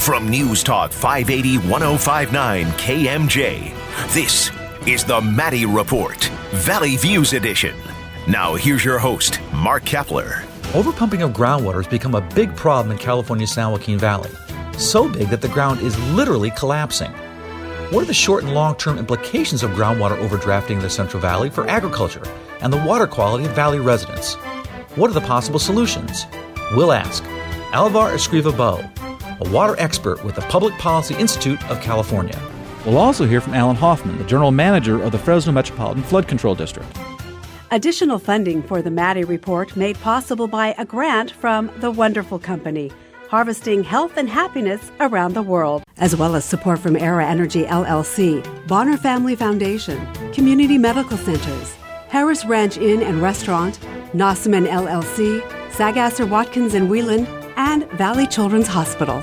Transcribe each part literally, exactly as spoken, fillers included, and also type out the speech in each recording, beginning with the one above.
From News Talk five eighty, ten fifty-nine K M J, this is the Maddie Report, Valley Views Edition. Now here's your host, Mark Kepler. Overpumping of groundwater has become a big problem in California's San Joaquin Valley. So big that the ground is literally collapsing. What are the short and long-term implications of groundwater overdrafting the Central Valley for agriculture and the water quality of Valley residents? What are the possible solutions? We'll ask Alvar Escriva-Bow, a water expert with the Public Policy Institute of California. We'll also hear from Alan Hoffman, the general manager of the Fresno Metropolitan Flood Control District. Additional funding for the Maddie Report made possible by a grant from The Wonderful Company, harvesting health and happiness around the world, as well as support from Era Energy L L C, Bonner Family Foundation, Community Medical Centers, Harris Ranch Inn and Restaurant, Nossaman L L C, Sagasser Watkins and Wheelan, and Valley Children's Hospital.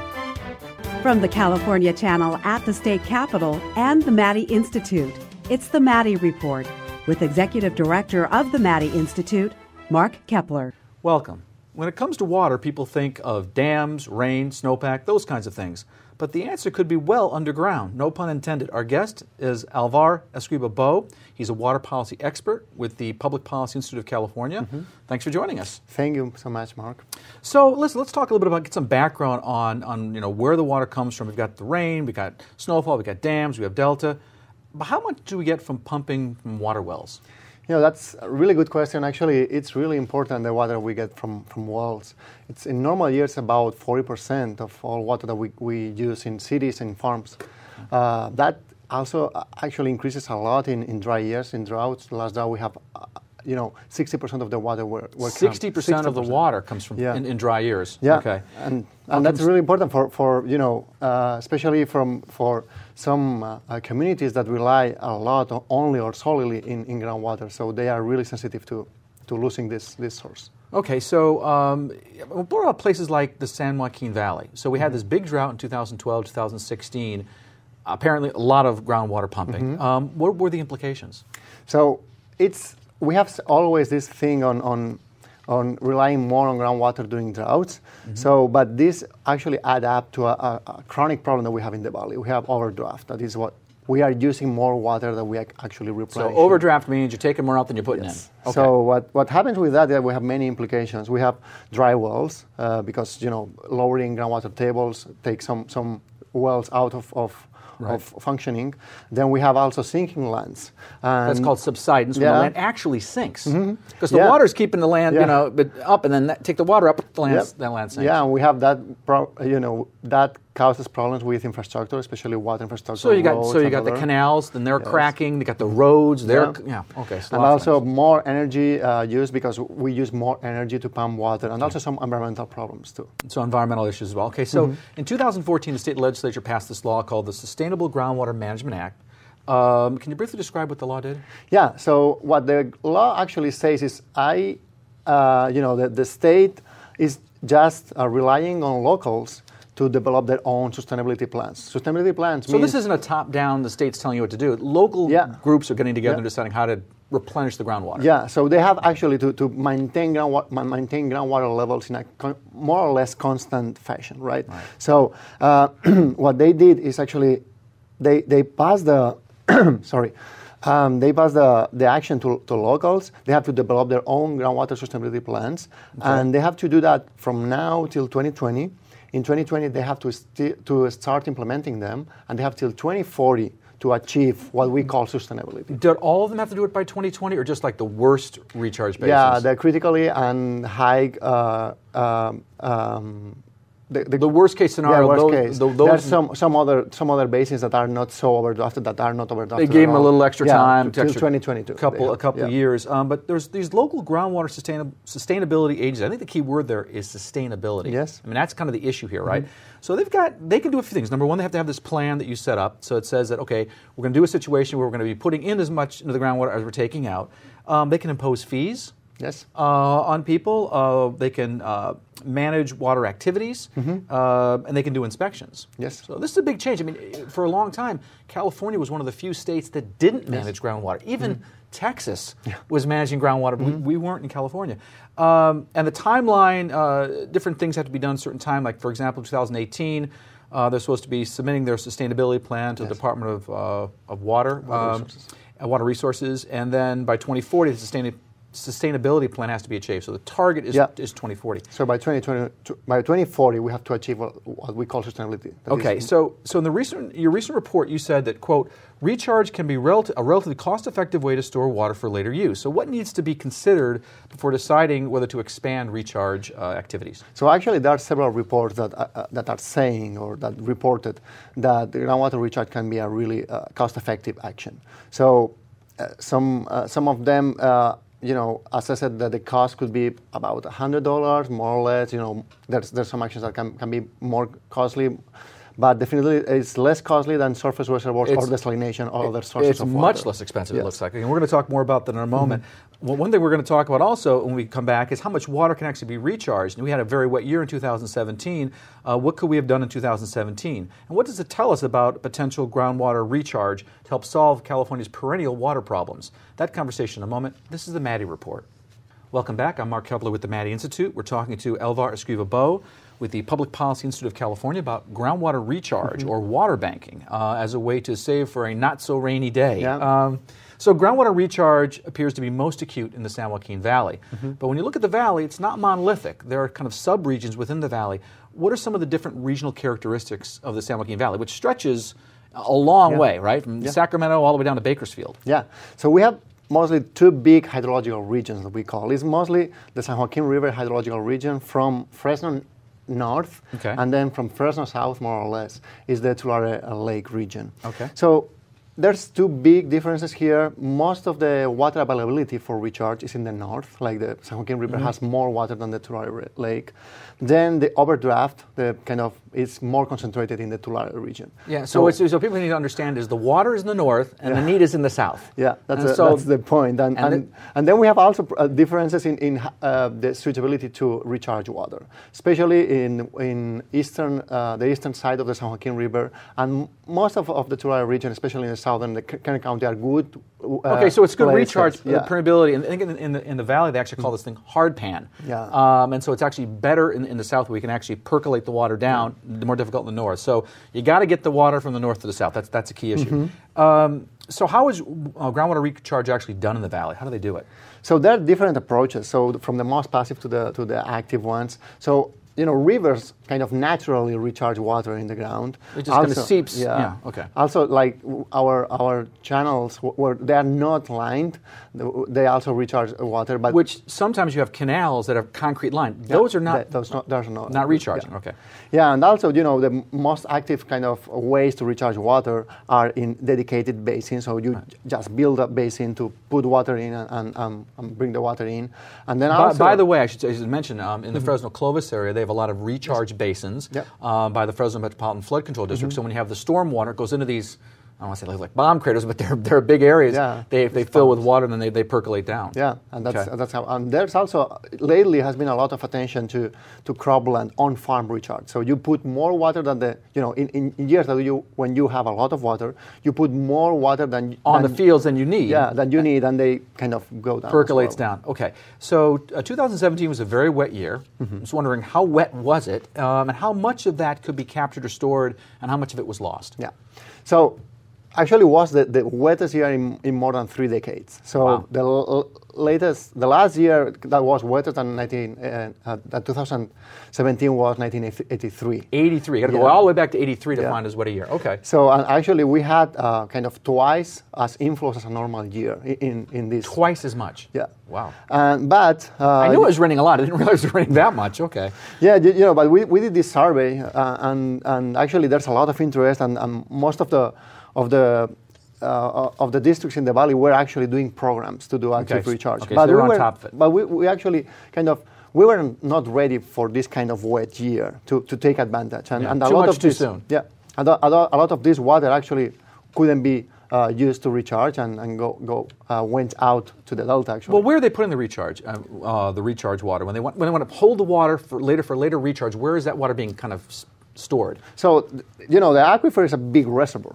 From the California Channel at the State Capitol and the Maddie Institute, it's the Maddie Report with Executive Director of the Maddie Institute, Mark Kepler. Welcome. When it comes to water, people think of dams, rain, snowpack, those kinds of things. But the answer could be well underground, no pun intended. Our guest is Alvar Escriva-Bow. He's a water policy expert with the Public Policy Institute of California. Mm-hmm. Thanks for joining us. Thank you so much, Mark. So listen, let's talk a little bit about, get some background on, on you know, where the water comes from. We've got the rain, we've got snowfall, we've got dams, we have delta. But how much do we get from pumping from water wells? You know, that's a really good question. Actually, it's really important, the water we get from, from wells. It's in normal years about forty percent of all water that we, we use in cities and farms. Uh, that also actually increases a lot in, in dry years, in droughts. Last drought we have, uh, you know, sixty percent of the water were, were sixty percent of the water comes from yeah. in, in dry years. Yeah, okay. and and that's really important for, for you know, uh, especially from for some uh, uh, communities that rely a lot on only or solely in, in groundwater. So they are really sensitive to, to losing this this source. Okay, so um, what about places like the San Joaquin Valley? So we had this big drought in two thousand twelve, two thousand sixteen. Apparently, a lot of groundwater pumping. Mm-hmm. Um, what were the implications? So it's we have always this thing on on, on relying more on groundwater during droughts. Mm-hmm. So, but this actually add up to a, a, a chronic problem that we have in the valley. We have overdraft. That is what we are using more water than we actually replenish. So overdraft means you're taking more out than you're putting yes. in. Okay. So what, what happens with that is we have many implications. We have dry wells uh, because you know lowering groundwater tables take some some wells out of, of Right. of functioning. Then we have also sinking lands. And that's called subsidence, when yeah. the land actually sinks. Because mm-hmm. the yeah. water's keeping the land, yeah. you know, up, and then that, take the water up, the land, yep. that land sinks. Yeah, and we have that, pro- you know, that causes problems with infrastructure, especially water infrastructure. So you got, so you got the canals, then they're yes. cracking. They got the roads. They're, yeah, yeah. okay. So and also more energy uh, use because we use more energy to pump water, and okay. also some environmental problems too. So environmental issues as well. Okay, so mm-hmm. in two thousand fourteen, the state legislature passed this law called the Sustainable Groundwater Management Act. Um, can you briefly describe what the law did? Yeah. So what the law actually says is, I, uh, you know, the, the state is just uh, relying on locals to develop their own sustainability plans. Sustainability plans. So means this isn't a top-down. The state's telling you what to do. Local yeah. groups are getting together yeah. and deciding how to replenish the groundwater. Yeah. So they have actually to, to maintain groundwater maintain groundwater levels in a con- more or less constant fashion, right? right. So uh, what they did is actually they they passed the sorry. Um, they pass the, the action to, to locals. They have to develop their own groundwater sustainability plans, okay. and they have to do that from now till twenty twenty. In twenty twenty, they have to st- to start implementing them, and they have till twenty forty to achieve what we call sustainability. Did all of them have to do it by twenty twenty, or just like the worst recharge basins? Yeah, the critically and high. Uh, um, um, The, the, the worst case scenario. Yeah, worst those, case. Those, There's some some other some other basins that are not so overdrafted that are not overdrafted. They gave them a little extra yeah, time, till extra twenty twenty-two. Couple a couple yeah. of years. Um, but there's these local groundwater sustain, sustainability agencies. I think the key word there is sustainability. Yes. I mean that's kind of the issue here, right? Mm-hmm. So they've got they can do a few things. Number one, they have to have this plan that you set up. So it says that okay, we're going to do a situation where we're going to be putting in as much into the groundwater as we're taking out. Um, they can impose fees. Yes. Uh, on people, uh, they can uh, manage water activities, mm-hmm. uh, and they can do inspections. Yes. So this is a big change. I mean, for a long time, California was one of the few states that didn't manage yes. groundwater. Even mm-hmm. Texas yeah. was managing groundwater, but mm-hmm. we, we weren't in California. Um, and the timeline, uh, different things have to be done at a certain time. Like, for example, in two thousand eighteen, uh, they're supposed to be submitting their sustainability plan to yes. the Department of, uh, of Water, Water, um, resources. Uh, Water Resources. And then by twenty forty, the sustainability sustainability plan has to be achieved. So the target is, yeah. is twenty forty. So by twenty twenty, by twenty forty, we have to achieve what, what we call sustainability. That okay. So so in the recent your recent report, you said that, quote, recharge can be relati- a relatively cost-effective way to store water for later use. So what needs to be considered before deciding whether to expand recharge uh, activities? So actually, there are several reports that uh, that are saying or that reported that the groundwater recharge can be a really uh, cost-effective action. So uh, some uh, some of them. Uh, You know, as I said, that the cost could be about one hundred dollars, more or less. You know, there's there's some actions that can, can be more costly, but definitely it's less costly than surface reservoirs it's, or desalination or it, other sources it's of water. It's much less expensive, yes. It looks like. And we're going to talk more about that in a moment. Mm-hmm. Well, one thing we're going to talk about also when we come back is how much water can actually be recharged. And we had a very wet year in two thousand seventeen. Uh, what could we have done in two thousand seventeen? And what does it tell us about potential groundwater recharge to help solve California's perennial water problems? That conversation in a moment. This is the Maddie Report. Welcome back. I'm Mark Kepler with the Maddie Institute. We're talking to Elvar Escriva-Bo with the Public Policy Institute of California about groundwater recharge mm-hmm. or water banking uh, as a way to save for a not-so-rainy day. Yeah. Um, so groundwater recharge appears to be most acute in the San Joaquin Valley. Mm-hmm. But when you look at the valley, it's not monolithic. There are kind of sub-regions within the valley. What are some of the different regional characteristics of the San Joaquin Valley, which stretches a long yeah. way, right, from yeah. Sacramento all the way down to Bakersfield? Yeah. So we have mostly two big hydrological regions that we call. It's mostly the San Joaquin River hydrological region from Fresno north, okay. and then from Fresno south, more or less, is the Tulare Lake region. Okay. So there's two big differences here. Most of the water availability for recharge is in the north, like the San Joaquin River mm-hmm. has more water than the Tulare Lake. Then the overdraft, the kind of, is more concentrated in the Tulare region. Yeah, so, so, it's, so people need to understand is the water is in the north and yeah. the need is in the south. Yeah, that's, a, so, that's the point. And, and, and, the, and then we have also uh, differences in, in uh, the suitability to recharge water, especially in in eastern uh, the eastern side of the San Joaquin River, and most of, of the Tulare region, especially in the southern, the Kern County, are good. Uh, okay, so it's good places. recharge yeah. permeability. And I think in, in, the, in the valley they actually call this thing hard pan. Yeah. Um, and so it's actually better in, in the south where we can actually percolate the water down, yeah. more difficult in the north. So you got to get the water from the north to the south. That's that's a key issue. Mm-hmm. Um, so how is uh, groundwater recharge actually done in the valley? How do they do it? So there are different approaches. So from the most passive to the to the active ones. So you know, rivers kind of naturally recharge water in the ground. It just also, kind of seeps. Yeah. yeah. Okay. Also, like our our channels, where they are not lined, they also recharge water. But which sometimes you have canals that are concrete lined. Those yeah, are not. They, those not. Those are not. Not recharging. Yeah. Okay. Yeah, and also, you know, the most active kind of ways to recharge water are in dedicated basins. So you right. just build a basin to put water in and, and, and bring the water in, and then by, also. By the way, I should, I should mention um, in the mm-hmm. Fresno Clovis area, they have a lot of recharge yes. basins yep. uh, by the Fresno Metropolitan Flood Control District. Mm-hmm. So when you have the storm water, it goes into these, I don't want to say like bomb craters, but they're they're big areas. Yeah, they they fill bombs. with water and then they, they percolate down. Yeah, and that's okay. that's how. And there's also lately has been a lot of attention to to cropland on farm recharge. So you put more water than the you know in, in, in years that you when you have a lot of water, you put more water than on than, the fields than you need. Yeah, than you need, and they kind of go down. Percolates well. down. Okay, so uh, two thousand seventeen was a very wet year. Mm-hmm. I was wondering how wet was it, um, and how much of that could be captured or stored, and how much of it was lost. Yeah, so. Actually, was the, the wettest year in, in more than three decades. So wow. the l- latest, the last year that was wetter than nineteen, uh, uh, twenty seventeen was nineteen eighty-three. eighty-three. Got to yeah. go all the way back to eighty-three to yeah. find as wet a year. Okay. So uh, actually, we had uh, kind of twice as inflows as a normal year in in, in this. Twice as much. Yeah. Wow. And but uh, I knew it was raining a lot. I didn't realize it was raining that much. Okay. Yeah, you, you know, but we, we did this survey, uh, and and actually there's a lot of interest, and, and most of the of the Uh, of the districts in the valley were actually doing programs to do active okay. recharge. Okay, but so we on were, top of it. But we, we actually kind of we were not ready for this kind of wet year to, to take advantage. And, yeah, and a too lot much of too this, soon. Yeah, and a, a lot of this water actually couldn't be uh, used to recharge and, and go go uh, went out to the delta. Actually. Well, where are they putting the recharge? Uh, uh, the recharge water when they want when they want to hold the water for later for later recharge. Where is that water being kind of stored? So you know the aquifer is a big reservoir.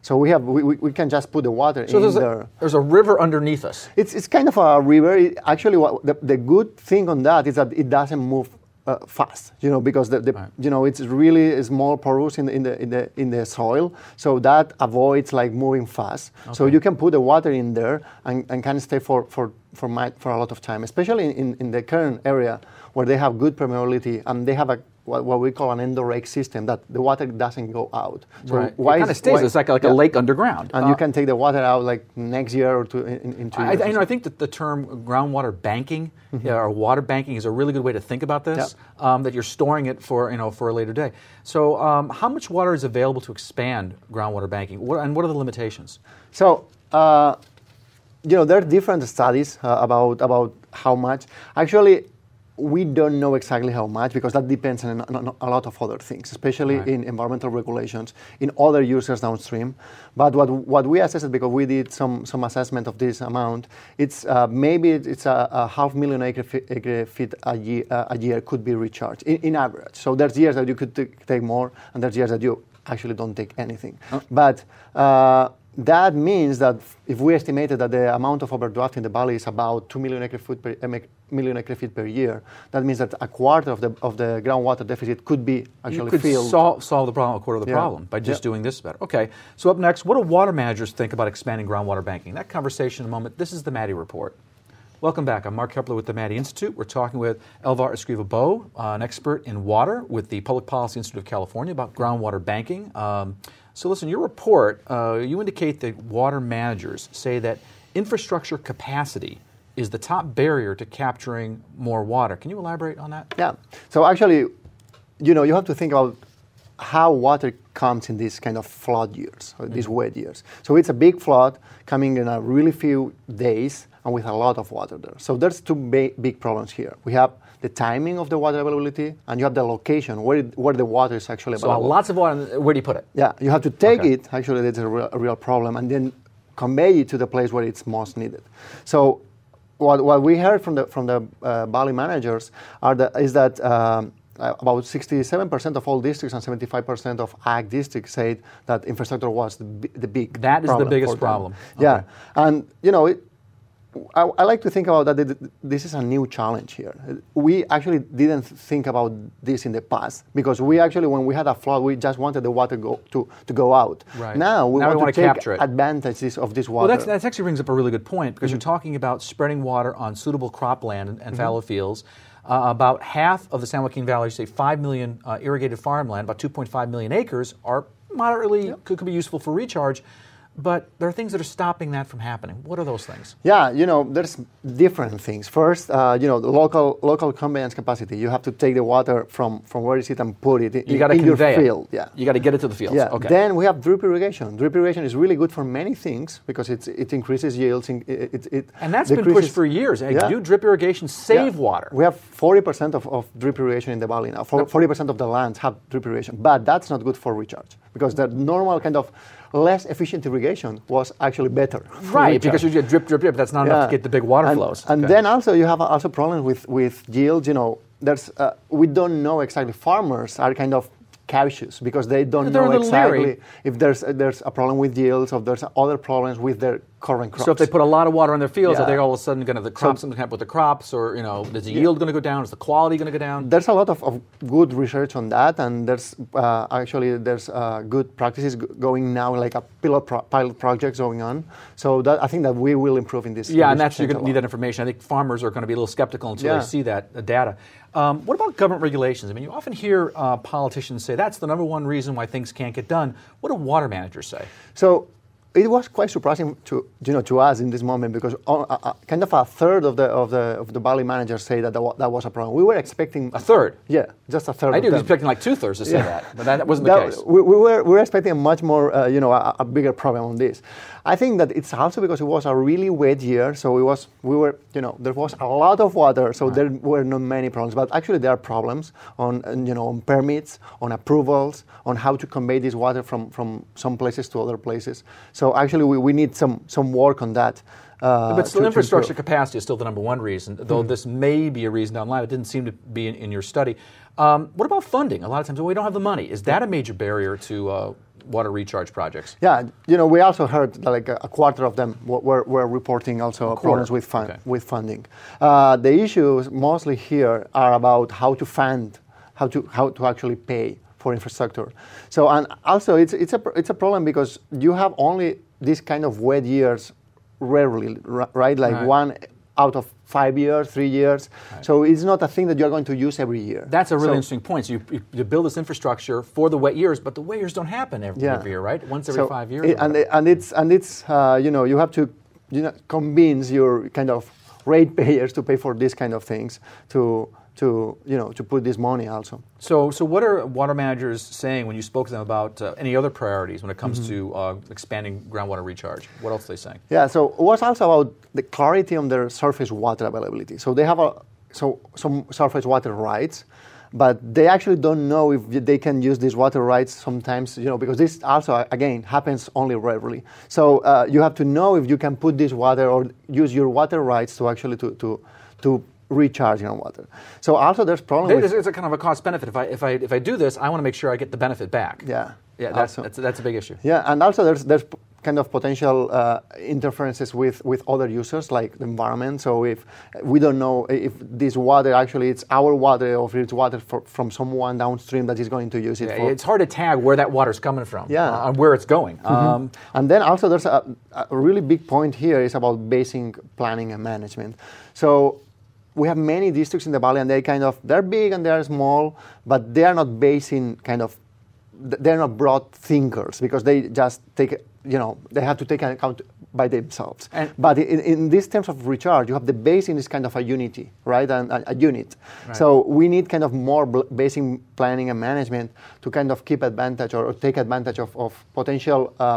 So we have we, we can just put the water so in there's there. A, there's a river underneath us. It's it's kind of a river. It, actually, what, the the good thing on that is that it doesn't move uh, fast. You know, because the, the right. you know it's really small porous in the, in the in the in the soil, so that avoids like moving fast. Okay. So you can put the water in there and, and can stay for for for my, for a lot of time, especially in, in the current area where they have good permeability and they have a what, what we call an endorake system, that the water doesn't go out. So right. Why it kind of stays. Why, it's like, like yeah. a lake underground. And uh, you can take the water out like next year or two in, in two I, years. I, you know, I think that the term groundwater banking mm-hmm. yeah, or water banking is a really good way to think about this, yep. um, that you're storing it for, you know, for a later day. So um, how much water is available to expand groundwater banking, what, and what are the limitations? So, uh, you know, there are different studies uh, about, about how much. Actually, we don't know exactly how much because that depends on, on a lot of other things, especially right. in environmental regulations, in other users downstream. But what what we assessed, because we did some some assessment of this amount, it's uh, maybe it's a, a half million acre feet, acre feet a year uh, a year could be recharged in, in average. So there's years that you could t- take more, and there's years that you actually don't take anything. Oh. But uh, that means that if we estimated that the amount of overdraft in the valley is about two million acre feet per, uh, million acre feet per year, that means that a quarter of the of the groundwater deficit could be actually you could filled. Solve, solve the problem, a quarter of the yeah. problem by just yeah. doing this better. Okay, so up next, what do water managers think about expanding groundwater banking? That conversation in a moment. This is the Maddie Report. Welcome back. I'm Mark Kepler with the Maddie Institute. We're talking with Elvar Escriva-Bo, uh, an expert in water with the Public Policy Institute of California, about groundwater banking. Um, so listen, your report, uh, you indicate that water managers say that infrastructure capacity is the top barrier to capturing more water. Can you elaborate on that? Yeah. So actually, you know, you have to think about how water comes in these kind of flood years, or these mm-hmm. wet years. So it's a big flood coming in a really few days and with a lot of water there. So there's two ba- big problems here. We have the timing of the water availability, and you have the location where it, where the water is actually available. So lots of water. Where do you put it? Yeah, you have to take okay. it. Actually, that's a real, a real problem, and then convey it to the place where it's most needed. So what what we heard from the from the uh, valley managers are the, is that um, about sixty-seven percent of all districts and seventy-five percent of ag districts said that infrastructure was the, the big that is problem the biggest problem. Okay. Yeah, okay. and you know. It, I, I like to think about that this is a new challenge here. We actually didn't think about this in the past because we actually, when we had a flood, we just wanted the water go to, to go out. Right. Now we now want, we want to, to take capture it. advantages of this water. Well, that's, that actually brings up a really good point because mm-hmm. you're talking about spreading water on suitable cropland and, and mm-hmm. fallow fields. Uh, about half of the San Joaquin Valley, say five million uh, irrigated farmland, about two point five million acres, are moderately, yep. could, could be useful for recharge. But there are things that are stopping that from happening. What are those things? Yeah, you know, there's different things. First, uh, you know, the local local conveyance capacity. You have to take the water from, from where is it and put it in, you gotta in your convey field. It. Yeah, you got to get it to the fields. Yeah. Okay. Then we have drip irrigation. Drip irrigation is really good for many things because it's, it increases yields. It, it, it and that's been pushed for years. Yeah. Do drip irrigation save yeah. water? We have forty percent of, of drip irrigation in the valley now. forty percent of the lands have drip irrigation. But that's not good for recharge because the normal kind of less efficient irrigation was actually better. Right, because you get drip, drip, drip. That's not yeah. enough to get the big water and, flows. And okay. then also you have also problems with, with yields. You know, there's uh, we don't know exactly. Farmers are kind of cautious because they don't They're know exactly leery. if there's uh, there's a problem with yields or there's other problems with their current crops. So if they put a lot of water on their fields, yeah. are they all of a sudden going to the crops so, something happen with the crops, or you know, is the yeah. yield going to go down? Is the quality going to go down? There's a lot of, of good research on that, and there's uh, actually there's uh, good practices g- going now, like a pilot pro- pilot projects going on. So that I think that we will improve in this. Yeah, in and this that's you're going to need that information. I think farmers are going to be a little skeptical until yeah. they see that uh, data. Um, what about government regulations? I mean, you often hear uh, politicians say that's the number one reason why things can't get done. What do water managers say? So it was quite surprising to you know to us in this moment because uh, uh, kind of a third of the of the of the valley managers say that that, that was a problem. We were expecting a third. Yeah, just a third. I of was them. expecting like two thirds to say yeah. that, but that wasn't the that, case. We, we were we were expecting a much more uh, you know a, a bigger problem on this. I think that it's also because it was a really wet year, so it was we were you know there was a lot of water, so right. there were not many problems. But actually, there are problems on you know on permits, on approvals, on how to convey this water from, from some places to other places. So actually, we, we need some some work on that. Uh, but still, to, infrastructure to capacity is still the number one reason, though mm-hmm. this may be a reason down the line. It didn't seem to be in, in your study. Um, what about funding? A lot of times, well, we don't have the money. Is that a major barrier to uh, water recharge projects? Yeah, you know, we also heard that like a, a quarter of them were, were reporting also problems with fun, okay. with funding. Uh, the issues mostly here are about how to fund, how to how to actually pay for infrastructure. So and also it's it's a it's a problem because you have only these kind of wet years rarely, right? Like right. one out of five years, three years. Right. So it's not a thing that you're going to use every year. That's a really so, interesting point. So you, you, you build this infrastructure for the wet years, but the wet years don't happen every, yeah. every year, right? Once every so five years. It, and, it, and it's and it's uh, you know you have to you know convince your kind of ratepayers to pay for these kind of things to to you know to put this money also. So so what are water managers saying when you spoke to them about uh, any other priorities when it comes mm-hmm. to uh, expanding groundwater recharge? What else are they saying? Yeah, so it was also about the clarity on their surface water availability. So they have a so some surface water rights, but they actually don't know if they can use these water rights sometimes, you know, because this also again happens only rarely. So uh, you have to know if you can put this water or use your water rights to actually to to to recharge your water. So also there's problem There's, with... It's a kind of a cost benefit. If I if I if I do this, I want to make sure I get the benefit back. Yeah. Yeah, that's that's, that's a big issue. Yeah, and also there's there's kind of potential uh, interferences with, with other users like the environment. So if we don't know if this water actually it's our water or if it's water for, from someone downstream that is going to use it. Yeah, for. It's hard to tag where that water's coming from. Yeah. Uh, and where it's going. Mm-hmm. Um, and then also there's a, a really big point here is about basin planning and management. So we have many districts in the valley, and they kind of they're big and they're small, but they are not basin kind of they're not broad thinkers because they just take you know they have to take an account by themselves. And but in, in these terms of recharge, you have the basin is kind of a unity, right, and a, a unit. Right. So we need kind of more basin planning and management to kind of keep advantage or, or take advantage of, of potential. Uh,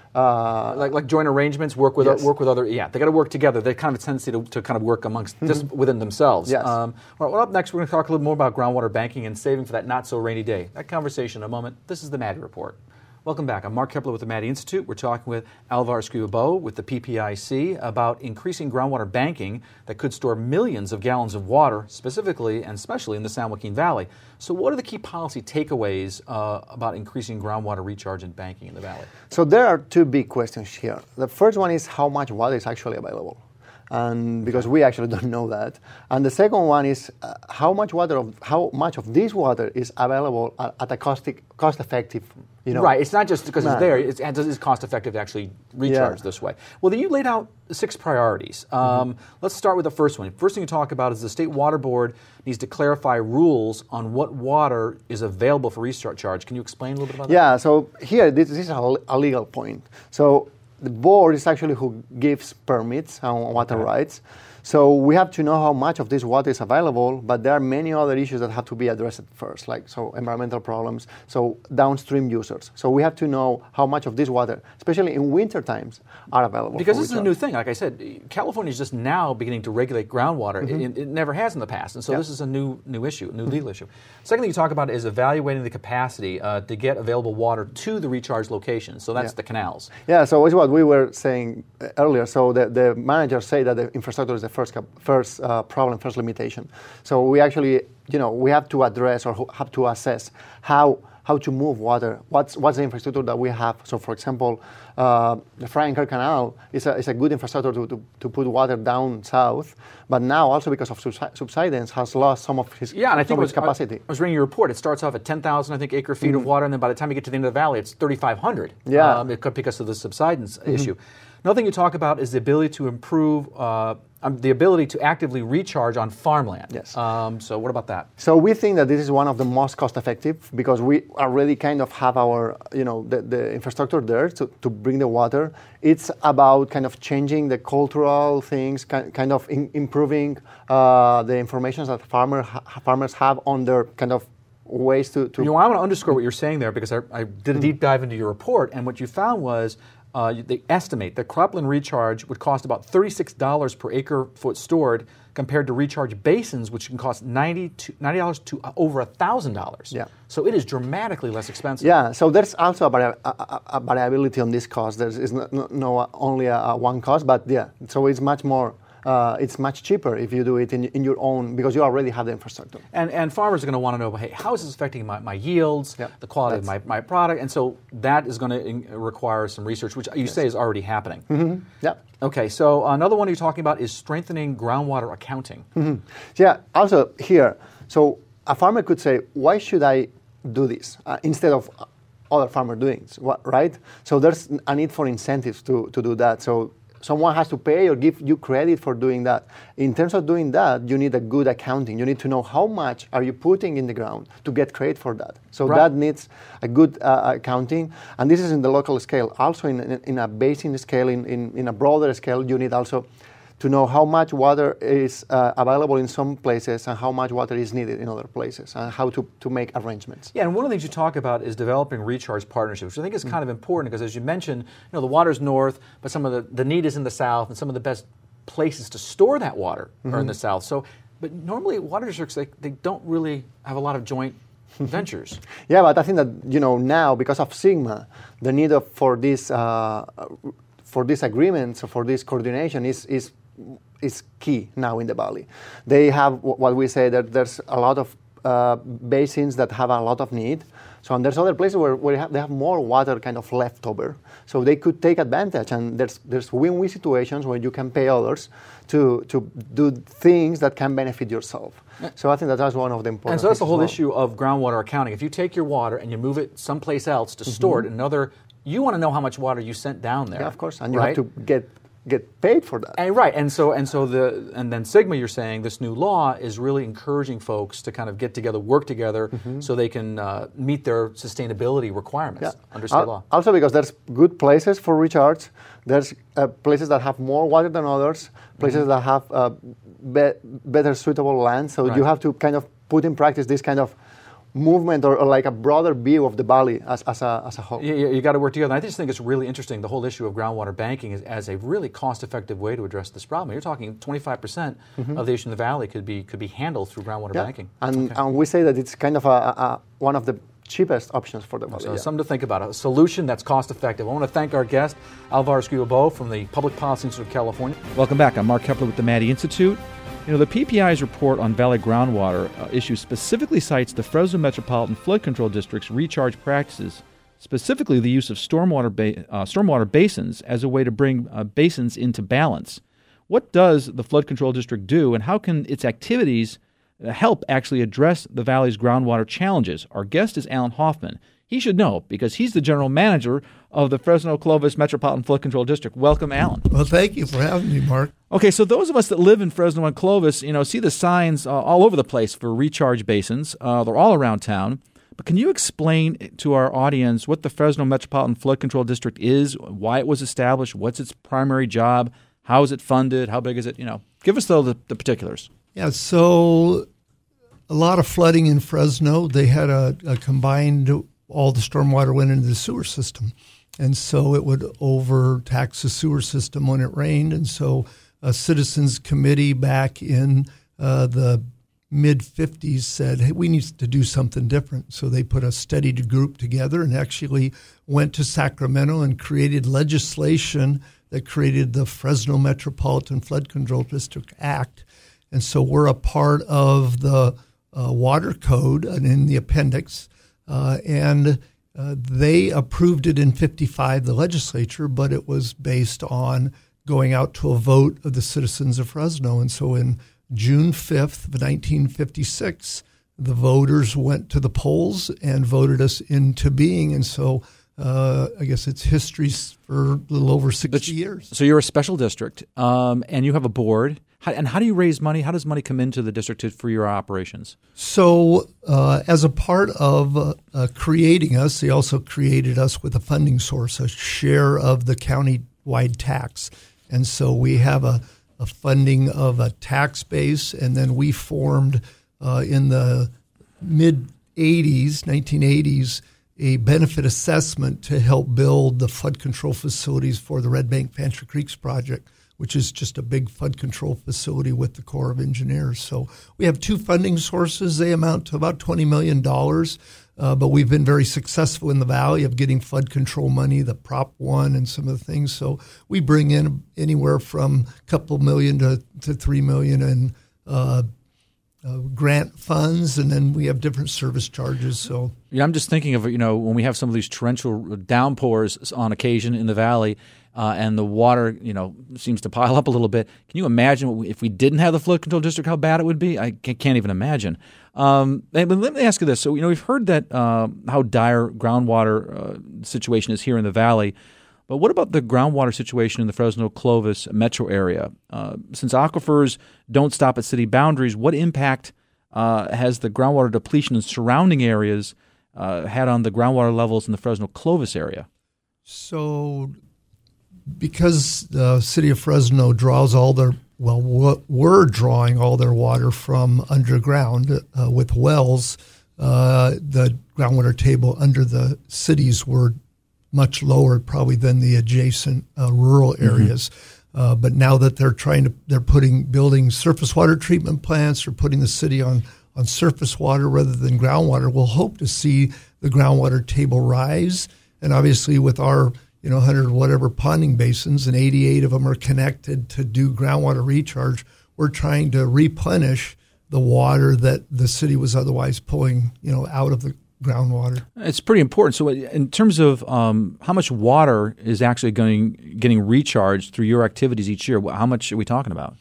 Uh, like like joint arrangements, work with yes. uh, work with other. Yeah, they got to work together. They kind of a tendency to, to kind of work amongst mm-hmm. just within themselves. Yes. Um, all right, well, up next, we're going to talk a little more about groundwater banking and saving for that not so rainy day. That conversation in a moment. This is the Maddie Report. Welcome back. I'm Mark Kepler with the Maddie Institute. We're talking with Alvar Escribabo with the P P I C about increasing groundwater banking that could store millions of gallons of water, specifically and especially in the San Joaquin Valley. So what are the key policy takeaways uh, about increasing groundwater recharge and banking in the valley? So there are two big questions here. The first one is how much water is actually available. And because we actually don't know that. And the second one is uh, how much water of how much of this water is available at, at a cost cost effective. You know, right. It's not just because no. it's there. It's, it's cost effective to actually recharge yeah. this way. Well, then you laid out six priorities. Um, mm-hmm. Let's start with the first one. First thing you talk about is the State Water Board needs to clarify rules on what water is available for recharge. Can you explain a little bit about yeah, that? Yeah. So here, this, this is a, a legal point. So the board is actually who gives permits and water okay. rights. So we have to know how much of this water is available, but there are many other issues that have to be addressed first, like so environmental problems, so downstream users. So we have to know how much of this water, especially in winter times, are available. Because this recharge. is a new thing. Like I said, California is just now beginning to regulate groundwater. Mm-hmm. It, it never has in the past, and so yep. this is a new new issue, a new legal issue. Second thing you talk about is evaluating the capacity uh, to get available water to the recharge locations. So that's yeah. the canals. Yeah. So it's what we were saying earlier. So the, the managers say that the infrastructure is the first first uh, problem, first limitation. So we actually, you know, we have to address or have to assess how how to move water. What's what's the infrastructure that we have? So, for example, uh, the Franker Canal is a is a good infrastructure to, to, to put water down south, but now also because of subsi- subsidence has lost some of his yeah, and I think some it was, of its capacity. I was reading your report. It starts off at ten thousand, I think, acre feet mm-hmm. of water, and then by the time you get to the end of the valley, it's thirty-five hundred. Yeah, um, it could because of the subsidence mm-hmm. issue. Another thing you talk about is the ability to improve. Uh, Um, the ability to actively recharge on farmland. Yes. Um, so what about that? So we think that this is one of the most cost-effective because we already kind of have our, you know, the, the infrastructure there to, to bring the water. It's about kind of changing the cultural things, kind of in, improving uh, the information that farmer ha- farmers have on their kind of ways to. to you know, I want to underscore what you're saying there because I, I did a deep dive into your report, and what you found was. Uh, they estimate that cropland recharge would cost about thirty-six dollars per acre foot stored compared to recharge basins, which can cost ninety dollars to over one thousand dollars. Yeah. So it is dramatically less expensive. Yeah, so there's also a, vari- a, a, a variability on this cost. There's is no, no only a, a one cost, but yeah, so it's much more uh, it's much cheaper if you do it in, in your own, because you already have the infrastructure. And and farmers are going to want to know, hey, how is this affecting my, my yields, Yep. the quality of my, my product? And so that is going to require some research, which you yes. say is already happening. Mm-hmm. Yeah. Okay, so another one you're talking about is strengthening groundwater accounting. Mm-hmm. Yeah, also here, so a farmer could say, why should I do this uh, instead of other farmer doing it, right? So there's a need for incentives to, to do that. So someone has to pay or give you credit for doing that. In terms of doing that, you need a good accounting. You need to know how much are you putting in the ground to get credit for that. So right. that needs a good uh, accounting. And this is in the local scale. Also in, in, in a basin scale, in, in, in a broader scale, you need also to know how much water is uh, available in some places and how much water is needed in other places, and how to, to make arrangements. Yeah, and one of the things you talk about is developing recharge partnerships, which I think is mm-hmm. kind of important because, as you mentioned, you know, the water's north, but some of the, the need is in the south, and some of the best places to store that water mm-hmm. are in the south. So, but normally water districts, they, they don't really have a lot of joint ventures. Yeah, but I think that, you know, now because of SGMA, the need of, for this uh, for these agreements, for this coordination is is is key now in the valley. They have what we say that there's a lot of uh, basins that have a lot of need. So and there's other places where, where have, they have more water kind of left over. So they could take advantage, and there's there's win-win situations where you can pay others to to do things that can benefit yourself. So I think that that's one of the important. And so that's the whole well. issue of groundwater accounting. If you take your water and you move it someplace else to mm-hmm. store it in another, you want to know how much water you sent down there. Yeah, of course, and you right? have to get. get paid for that. And, right, and so and so the and then SGMA, you're saying this new law is really encouraging folks to kind of get together, work together, mm-hmm. so they can uh, meet their sustainability requirements yeah. under state Al- law. Also, because there's good places for recharge, there's uh, places that have more water than others, places mm-hmm. that have uh, be- better suitable land. So right. you have to kind of put in practice this kind of movement or, or like a broader view of the valley as, as, a, as a whole. You, you got to work together. And I just think it's really interesting, the whole issue of groundwater banking is, as a really cost-effective way to address this problem. You're talking twenty-five percent mm-hmm. of the issue in the valley could be could be handled through groundwater yeah. banking. And, okay. and we say that it's kind of a, a, one of the cheapest options for the valley. So yeah. something to think about, a solution that's cost-effective. I want to thank our guest, Alvaro Escribabo from the Public Policy Institute of California. Welcome back. I'm Mark Kepler with the Maddie Institute. You know, the P P I's report on valley groundwater uh, issues specifically cites the Fresno Metropolitan Flood Control District's recharge practices, specifically the use of stormwater ba- uh, stormwater basins as a way to bring uh, basins into balance. What does the Flood Control District do, and how can its activities uh, help actually address the valley's groundwater challenges? Our guest is Alan Hoffman. He should know because he's the general manager of the Fresno Clovis Metropolitan Flood Control District. Welcome, Alan. Well, thank you for having me, Mark. Okay, so those of us that live in Fresno and Clovis, you know, see the signs uh, all over the place for recharge basins. Uh, they're all around town. But can you explain to our audience what the Fresno Metropolitan Flood Control District is, why it was established, what's its primary job, how is it funded, how big is it? You know, give us the, the particulars. Yeah, so a lot of flooding in Fresno. They had a, a combined, all the stormwater went into the sewer system. And so it would overtax the sewer system when it rained. And so a citizens committee back in uh, the mid-fifties said, hey, we need to do something different. So they put a study group together and actually went to Sacramento and created legislation that created the Fresno Metropolitan Flood Control District Act. And so we're a part of the uh, water code and in the appendix. Uh, and Uh, they approved it in fifty-five, the legislature, but it was based on going out to a vote of the citizens of Fresno. And so in June fifth of nineteen fifty-six, the voters went to the polls and voted us into being. And so uh, I guess it's history for a little over sixty years. So you're a special district, um, and you have a board. How, and how do you raise money? How does money come into the district to, for your operations? So uh, as a part of uh, uh, creating us, they also created us with a funding source, a share of the county-wide tax. And so we have a, a funding of a tax base, and then we formed uh, in the mid-eighties, nineteen eighties, a benefit assessment to help build the flood control facilities for the Red Bank Fancher Creeks project, which is just a big flood control facility with the Corps of Engineers. So we have two funding sources. They amount to about twenty million dollars. Uh, but we've been very successful in the Valley of getting flood control money, the Prop one and some of the things. So we bring in anywhere from a couple million to, to three million in uh, uh, grant funds, and then we have different service charges. So yeah, I'm just thinking of, you know, when we have some of these torrential downpours on occasion in the Valley, Uh, and the water, you know, seems to pile up a little bit. Can you imagine what we, if we didn't have the flood control district, how bad it would be? I can't even imagine. Um, but let me ask you this. So, you know, we've heard that uh, how dire groundwater uh, situation is here in the Valley. But what about the groundwater situation in the Fresno-Clovis metro area? Uh, since aquifers don't stop at city boundaries, what impact uh, has the groundwater depletion in surrounding areas uh, had on the groundwater levels in the Fresno-Clovis area? So because the city of Fresno draws all their, well, we're drawing all their water from underground uh, with wells, uh, the groundwater table under the cities were much lower probably than the adjacent uh, rural areas. Mm-hmm. Uh, but now that they're trying to, they're putting, building surface water treatment plants or putting the city on, on surface water rather than groundwater, we'll hope to see the groundwater table rise. And obviously with our you know, one hundred whatever ponding basins, and eighty-eight of them are connected to do groundwater recharge. We're trying to replenish the water that the city was otherwise pulling, you know, out of the groundwater. It's pretty important. So in terms of um, how much water is actually going getting recharged through your activities each year, how much are we talking about?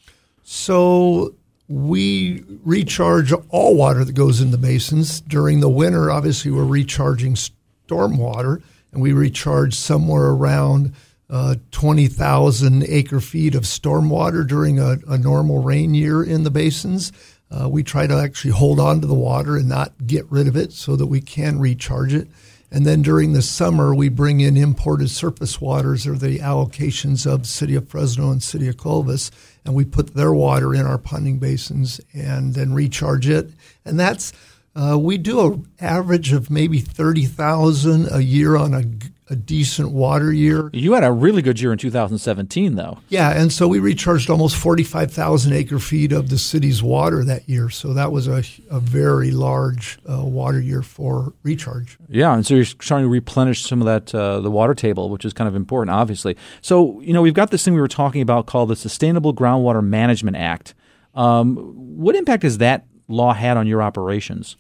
So we recharge all water that goes in the basins. During the winter, obviously, we're recharging stormwater. And we recharge somewhere around uh, twenty thousand acre feet of stormwater during a, a normal rain year in the basins. Uh, we try to actually hold on to the water and not get rid of it so that we can recharge it. And then during the summer, we bring in imported surface waters, or the allocations of City of Fresno and City of Clovis, and we put their water in our ponding basins and then recharge it. And that's Uh, we do an average of maybe thirty thousand a year on a, a decent water year. You had a really good year in two thousand seventeen, though. Yeah, and so we recharged almost forty-five thousand acre feet of the city's water that year. So that was a, a very large uh, water year for recharge. Yeah, and so you're trying to replenish some of that, uh, the water table, which is kind of important, obviously. So, you know, we've got this thing we were talking about called the Sustainable Groundwater Management Act. Um, what impact has that law had on your operations?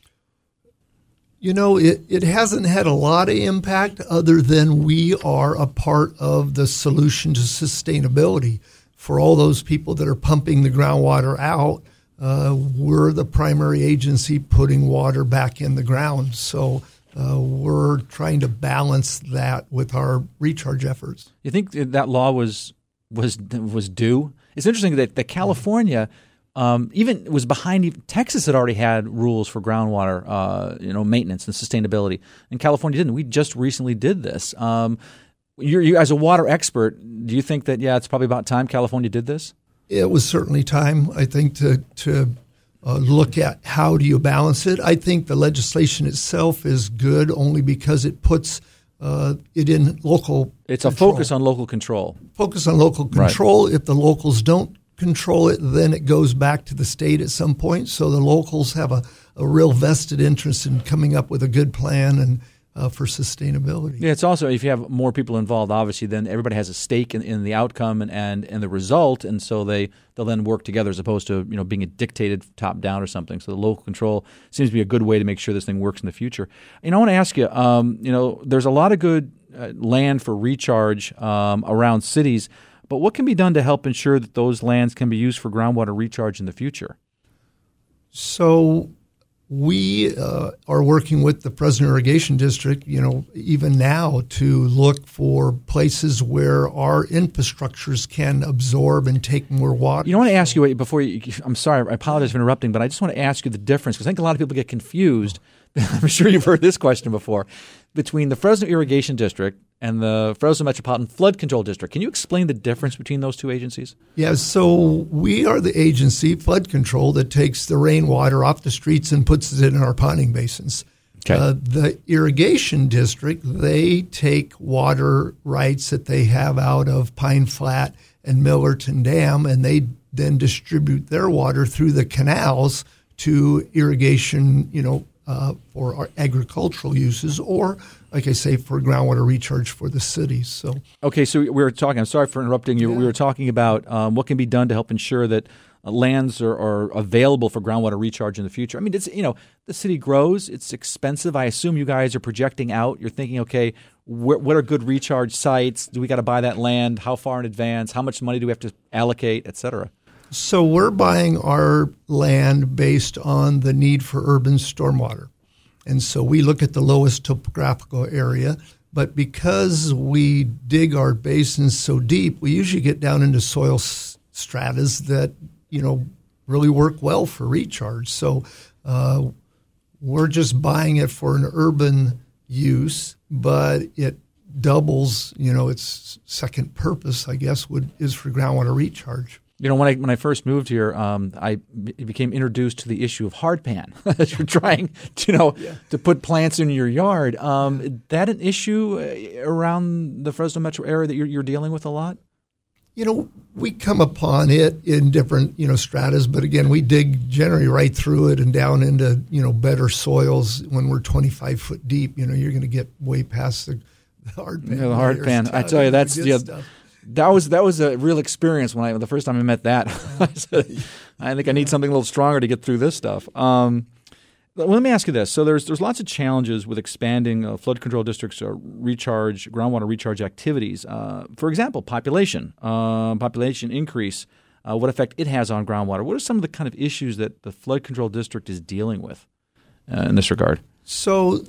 You know, it, it hasn't had a lot of impact other than we are a part of the solution to sustainability. For all those people that are pumping the groundwater out, uh, we're the primary agency putting water back in the ground. So uh, we're trying to balance that with our recharge efforts. You think that law was was was due? It's interesting that, that California Um, even was behind. Texas had already had rules for groundwater, uh, you know, maintenance and sustainability, and California didn't. We just recently did this. Um, you're, you, as a water expert, do you think that yeah, it's probably about time California did this? It was certainly time, I think, to to uh, look at how do you balance it. I think the legislation itself is good only because it puts uh, it in local. It's control. a focus on local control. Focus on local control. Right. If the locals don't control it, then it goes back to the state at some point. So the locals have a, a real vested interest in coming up with a good plan and uh, for sustainability. Yeah, it's also, if you have more people involved, obviously, then everybody has a stake in, in the outcome and, and, and the result, and so they, they'll then work together as opposed to, you know, being dictated top-down or something. So the local control seems to be a good way to make sure this thing works in the future. And I want to ask you, um, you know, there's a lot of good uh, land for recharge um, around cities, but what can be done to help ensure that those lands can be used for groundwater recharge in the future? So we uh, are working with the Fresno Irrigation District, you know, even now to look for places where our infrastructures can absorb and take more water. You know, I want to ask you, before you, I'm sorry, I apologize for interrupting, but I just want to ask you the difference, because I think a lot of people get confused. I'm sure you've heard this question before, between the Fresno Irrigation District and the Fresno Metropolitan Flood Control District. Can you explain the difference between those two agencies? Yeah, so we are the agency, flood control, that takes the rainwater off the streets and puts it in our ponding basins. Okay. Uh, the irrigation district, they take water rights that they have out of Pine Flat and Millerton Dam, and they then distribute their water through the canals to irrigation, you know, uh, for our agricultural uses, or, like I say, for groundwater recharge for the cities. So, okay, so we were talking. I'm sorry for interrupting you. Yeah. We were talking about um, what can be done to help ensure that uh, lands are, are available for groundwater recharge in the future. I mean, it's you know, the city grows. It's expensive. I assume you guys are projecting out. You're thinking, okay, wh- what are good recharge sites? Do we got to buy that land? How far in advance? How much money do we have to allocate, et cetera? So we're buying our land based on the need for urban stormwater. And so we look at the lowest topographical area, but because we dig our basins so deep, we usually get down into soil s- stratas that, you know, really work well for recharge. So uh, we're just buying it for an urban use, but it doubles, you know, its second purpose, I guess, would is for groundwater recharge. You know, when I when I first moved here, um, I b- became introduced to the issue of hardpan. As you're trying, to, you know, yeah. to put plants in your yard. Um, is that an issue around the Fresno metro area that you're, you're dealing with a lot? You know, we come upon it in different, you know, stratas, but again, we dig generally right through it and down into, you know, better soils. When we're twenty-five foot deep, you know, you're going to get way past the, the hardpan. Yeah, the hardpan. I tell you, that's yeah. Stuff. That was that was a real experience when I the first time I met that. I said, I think I need something a little stronger to get through this stuff. Um, let me ask you this: so there's there's lots of challenges with expanding uh, flood control districts' uh, recharge groundwater recharge activities. Uh, for example, population uh, population increase, uh, what effect it has on groundwater. What are some of the kind of issues that the flood control district is dealing with uh, in this regard? So,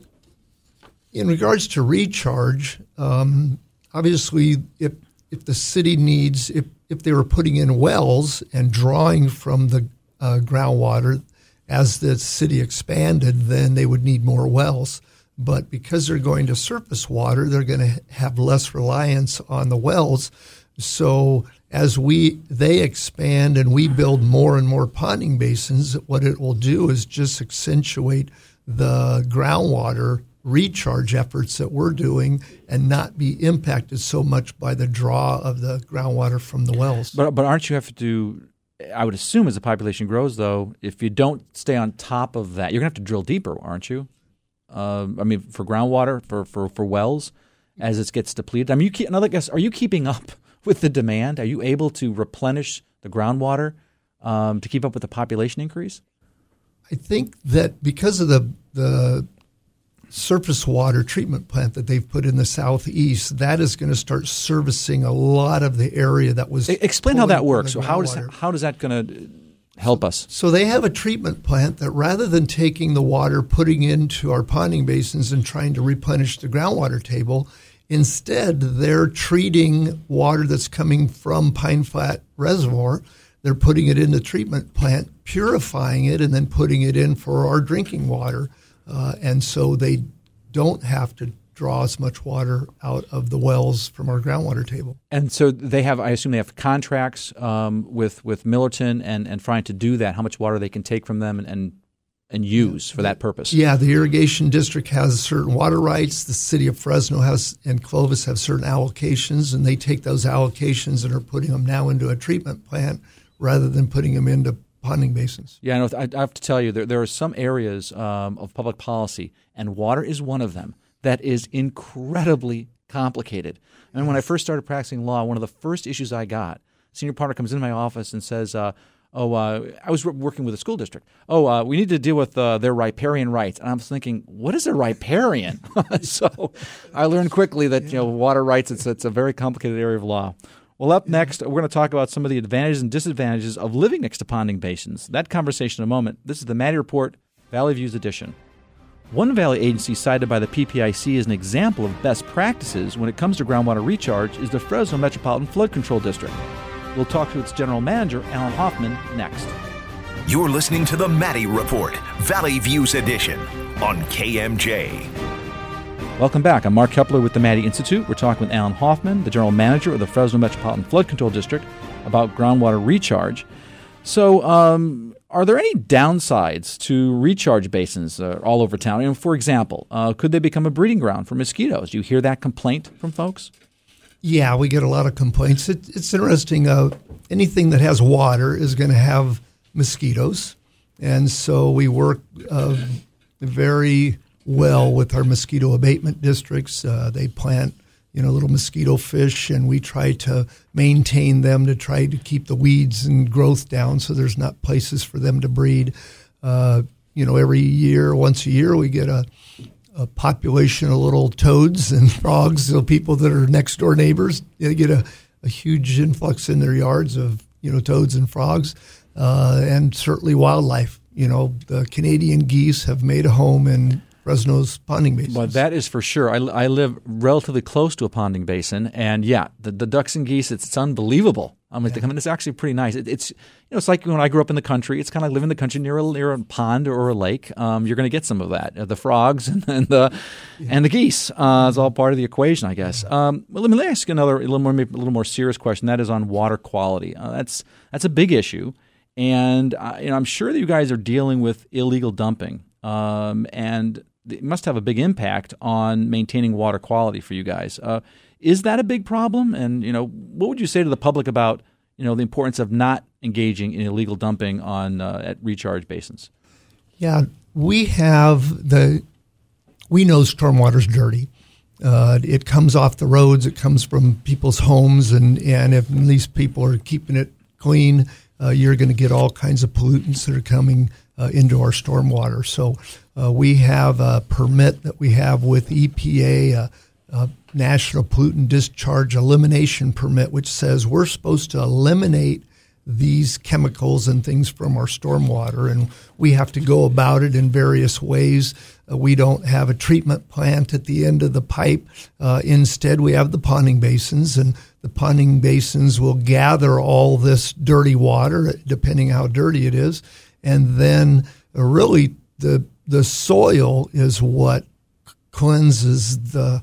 in regards to recharge, um, obviously, if If the city needs, if, if they were putting in wells and drawing from the uh, groundwater as the city expanded, then they would need more wells. But because they're going to surface water, they're going to have less reliance on the wells. So as we they expand and we build more and more ponding basins, what it will do is just accentuate the groundwater recharge efforts that we're doing and not be impacted so much by the draw of the groundwater from the wells. But but aren't you have to do, I would assume as the population grows, though, if you don't stay on top of that, you're going to have to drill deeper, aren't you? Uh, I mean, for groundwater, for, for, for wells, as it gets depleted. I mean, you keep, another guess, are you keeping up with the demand? Are you able to replenish the groundwater um, to keep up with the population increase? I think that because of the the surface water treatment plant that they've put in the southeast, that is going to start servicing a lot of the area that was. Explain how that works. So how does how does that going to help us? So they have a treatment plant that rather than taking the water, putting into our ponding basins and trying to replenish the groundwater table, instead they're treating water that's coming from Pine Flat Reservoir. They're putting it in the treatment plant, purifying it, and then putting it in for our drinking water. Uh, and so they don't have to draw as much water out of the wells from our groundwater table. And so they have, I assume they have contracts um, with, with Millerton and, and trying to do that, how much water they can take from them and, and, and use for that purpose. Yeah, the irrigation district has certain water rights. The city of Fresno has and Clovis have certain allocations, and they take those allocations and are putting them now into a treatment plant rather than putting them into ponding basins. Yeah, I, know, I have to tell you, there, there are some areas um, of public policy, and water is one of them, that is incredibly complicated. And when I first started practicing law, one of the first issues I got, senior partner comes into my office and says, uh, oh, uh, I was working with a school district. Oh, uh, we need to deal with uh, their riparian rights. And I was thinking, what is a riparian? So I learned quickly that you know water rights, it's, it's a very complicated area of law. Well, up next, we're going to talk about some of the advantages and disadvantages of living next to ponding basins. That conversation in a moment. This is the Maddie Report, Valley Views Edition. One Valley agency cited by the P P I C as an example of best practices when it comes to groundwater recharge is the Fresno Metropolitan Flood Control District. We'll talk to its general manager, Alan Hoffman, next. You're listening to the Maddie Report, Valley Views Edition on K M J. Welcome back. I'm Mark Kepler with the Maddie Institute. We're talking with Alan Hoffman, the general manager of the Fresno Metropolitan Flood Control District, about groundwater recharge. So, um, are there any downsides to recharge basins uh, all over town? You know, for example, uh, could they become a breeding ground for mosquitoes? Do you hear that complaint from folks? Yeah, we get a lot of complaints. It, it's interesting. Uh, anything that has water is going to have mosquitoes. And so we work uh, very well with our mosquito abatement districts. Uh, they plant, you know, little mosquito fish, and we try to maintain them to try to keep the weeds and growth down so there's not places for them to breed. Uh, you know, every year, once a year, we get a, a population of little toads and frogs, so people that are next door neighbors, they get a, a huge influx in their yards of, you know, toads and frogs, uh, and certainly wildlife. You know, the Canadian geese have made a home in Fresno's ponding basin. Well, that is for sure. I, I live relatively close to a ponding basin, and yeah, the, the ducks and geese, it's, it's unbelievable. I mean, yeah. It's actually pretty nice. It, it's you know, it's like when I grew up in the country. It's kind of like living in the country near a, near a pond or a lake. Um, you're going to get some of that. Uh, the frogs and, and the yeah. and the geese uh, is all part of the equation, I guess. Um, well, let me ask you another, a little more, maybe a little more serious question. That is on water quality. Uh, that's that's a big issue, and uh, you know, I'm sure that you guys are dealing with illegal dumping, um, and it must have a big impact on maintaining water quality for you guys. Uh, is that a big problem? And, you know, what would you say to the public about, you know, the importance of not engaging in illegal dumping on uh, at recharge basins? Yeah, we have the, we know stormwater's dirty. Uh, it comes off the roads. It comes from people's homes. And, and if at least people are keeping it clean, uh, you're going to get all kinds of pollutants that are coming uh, into our stormwater. So uh, we have a permit that we have with E P A, uh, uh, National Pollutant Discharge Elimination Permit, which says we're supposed to eliminate these chemicals and things from our stormwater, and we have to go about it in various ways. Uh, we don't have a treatment plant at the end of the pipe. Uh, instead, we have the ponding basins, and the ponding basins will gather all this dirty water, depending how dirty it is, and then uh, really the the soil is what cleanses the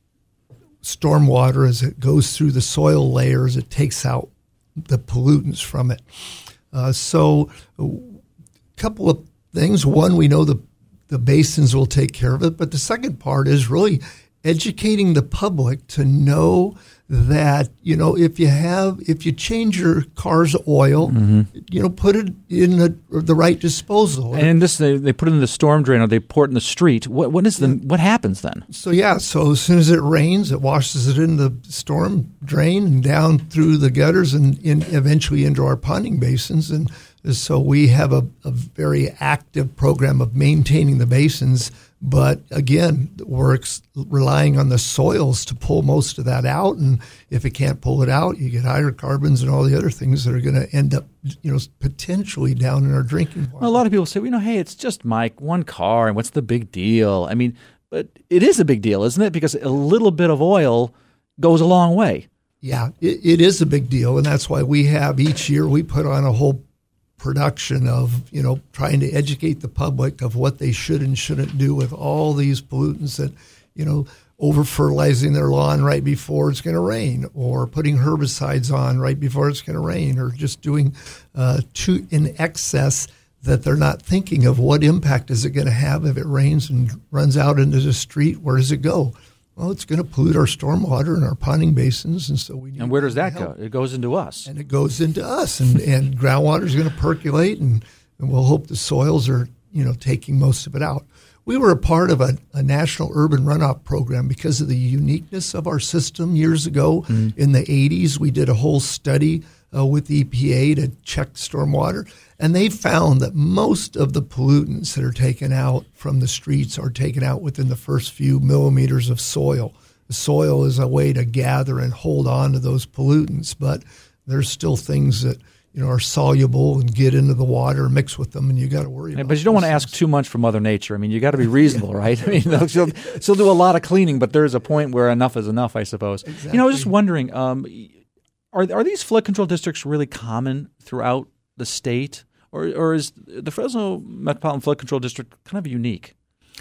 stormwater as it goes through the soil layers. It takes out the pollutants from it. Uh, so a couple of things. One, we know the, the basins will take care of it. But the second part is really educating the public to know that, you know, if you have, if you change your car's oil, mm-hmm. you know, put it in the, the right disposal. And in this, they, they put it in the storm drain or they pour it in the street. What what is the yeah. what happens then? So yeah, so as soon as it rains, it washes it in the storm drain and down through the gutters and in, eventually into our ponding basins. And so we have a, a very active program of maintaining the basins. But again, we're ex- relying on the soils to pull most of that out. And if it can't pull it out, you get hydrocarbons and all the other things that are going to end up, you know, potentially down in our drinking water. Well, a lot of people say, well, you know, hey, it's just Mike, one car, and what's the big deal? I mean, but it is a big deal, isn't it? Because a little bit of oil goes a long way. Yeah, it, it is a big deal. And that's why we have each year we put on a whole production of, you know, trying to educate the public of what they should and shouldn't do with all these pollutants that, you know, over fertilizing their lawn right before it's going to rain, or putting herbicides on right before it's going to rain, or just doing uh, too in excess that they're not thinking of what impact is it going to have if it rains and runs out into the street. Where does it go? Well, it's going to pollute our stormwater and our ponding basins, and so we need. And where does that go? It goes into us, and it goes into us, and, and groundwater is going to percolate, and, and we'll hope the soils are, you know, taking most of it out. We were a part of a, a national urban runoff program because of the uniqueness of our system years ago. Mm-hmm. In the eighties, we did a whole study uh, with the E P A to check stormwater, and they found that most of the pollutants that are taken out from the streets are taken out within the first few millimeters of soil. The soil is a way to gather and hold on to those pollutants, but there's still things that, you know, are soluble and get into the water, mix with them, and you got to worry yeah, about. But you don't want to ask too much from Mother Nature. I mean, you got to be reasonable, right? I mean, she'll, she'll do a lot of cleaning, but there's a point where enough is enough, I suppose. Exactly. You know, I was just wondering, um, are are these flood control districts really common throughout the state, or or is the Fresno Metropolitan Flood Control District kind of unique?